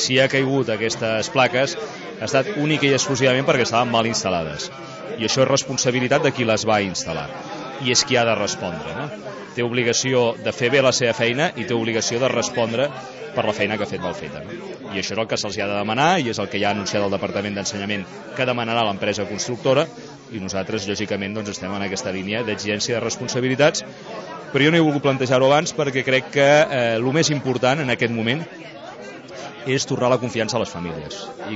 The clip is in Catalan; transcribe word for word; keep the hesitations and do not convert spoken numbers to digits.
si ha caigut aquestes plaques ha estat única i exclusivament perquè estaven mal instal·lades, i això és responsabilitat de qui les va instal·lar, i és qui ha de respondre, no? Té obligació de fer bé la seva feina i té obligació de respondre per la feina que ha fet mal feta, no? I això és el que se'ls ha de demanar, i és el que ja ha anunciat el Departament d'Ensenyament que demanarà l'empresa constructora, i nosaltres lògicament doncs, estem en aquesta línia d'exigència de responsabilitats, però jo no he volgut plantejar-ho abans perquè crec que eh, el més important en aquest moment és tornar la confiança a les famílies, i